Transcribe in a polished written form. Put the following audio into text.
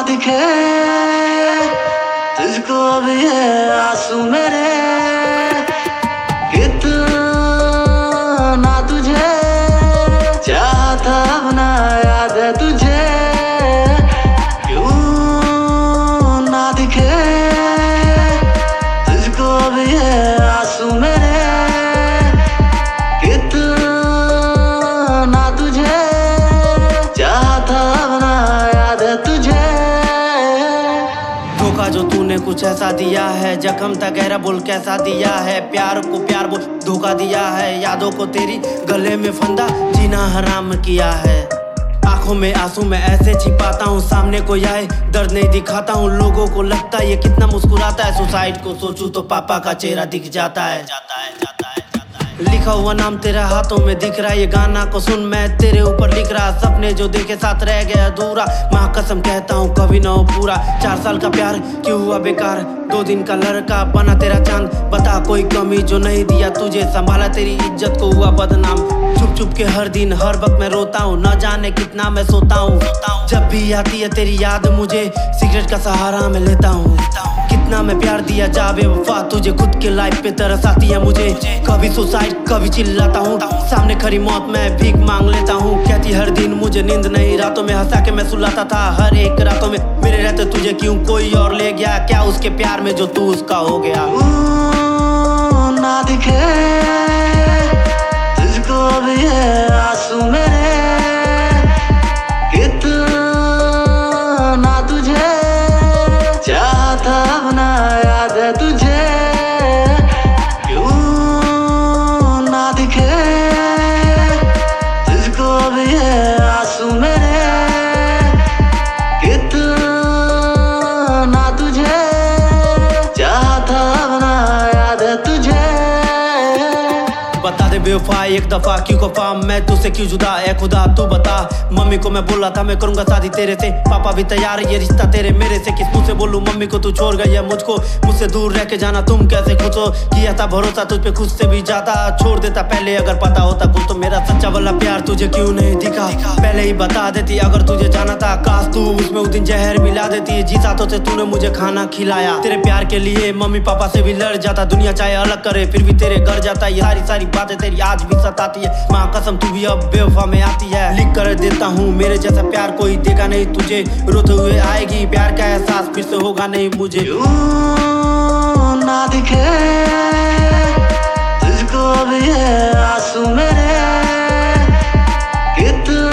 दिखे तुझको अब ये आंसू मेरे, कितना तुझे चाहता अब ना याद है तुझे, क्यों ना दिखे तुझको अब ये आंसू मेरे, कितना तुझे चाहता अब ना याद है तुझे। धोखा जो तूने कुछ ऐसा दिया है, जख्म था गहरा बोल कैसा दिया है, प्यार को प्यार बोल धोखा दिया है, यादों को तेरी गले में फंदा जीना हराम किया है। आंखों में आंसू मैं ऐसे छिपाता हूँ, सामने कोई आए दर्द नहीं दिखाता हूँ, लोगों को लगता है ये कितना मुस्कुराता है, सुसाइड को सोचूं तो पापा का चेहरा दिख जाता है। लिखा हुआ नाम तेरे हाथों में दिख रहा है, ये गाना को सुन मैं तेरे ऊपर लिख रहा, सपने जो देखे साथ रह गया अधूरा, माँ कसम कहता हूँ कभी ना हो पूरा। 4 साल का प्यार क्यों हुआ बेकार, 2 दिन का लड़का बना तेरा चांद, बता कोई कमी जो नहीं दिया तुझे, संभाला तेरी इज्जत को हुआ बदनाम। छुप छुप के हर दिन हर वक्त मैं रोता हूँ, न जाने कितना मैं सोता हूँ, जब भी आती है तेरी याद मुझे सिगरेट का सहारा मैं लेता हूँ। कितना मैं प्यार दिया जा बेवफा तुझे, खुद के लाइफ पे तरस आती है मुझे, कभी सुसाइड कभी चिल्लाता हूँ, सामने खड़ी मौत मैं भीख मांग लेता हूँ। कहती हर दिन मुझे नींद नहीं, रातों में हंसा के मैं सुलाता था, हर एक रातों में मेरे रहते तुझे क्यों कोई और ले गया, क्या उसके प्यार में जो तू उसका हो गया। ना दिखे तुझको अब ये आंसू मेरे, कितना तुझे चाहता अब ना याद है तुझे, क्यों ना दिखे तुझको अब ये आंसू मेरे, कितना तुझे चाहता अब ना याद है तुझे। बता दे बेवफा एक दफा क्यों खफा मैं तुझसे क्यों जुदा, ए खुदा तू बता। मम्मी को मैं बोला था मैं करूंगा शादी तेरे से, पापा भी तैयार है ये रिश्ता तेरे मेरे से, किस मुँह से बोलूं मम्मी को तू छोड़ गई है मुझको, मुझसे दूर रह के जाना तुम कैसे खुश हो, किया था भरोसा तुझ पे खुद से भी ज्यादा, छोड़ देता पहले अगर पता होता कुछ तो, मेरा सच्चा वाला प्यार तुझे क्यों नहीं दिखा, पहले ही बता देती अगर तुझे जाना था, काश तू उसमें उस दिन जहर मिला देती, जी साथों से तूने मुझे खाना खिलाया, तेरे प्यार के लिए मम्मी पापा से भी लड़ जाता, दुनिया चाहे अलग करे फिर भी तेरे घर जाता, ये सारी बातें तेरी आज भी सताती है, माँ कसम तू भी अब बेवफा में आती है, लिख कर देता हूँ मेरे जैसा प्यार कोई देगा नहीं तुझे, रोते हुए आएगी प्यार का एहसास फिर से होगा नहीं मुझे। क्यों ना दिखे तुझको अब ये आंसू मेरे, कितना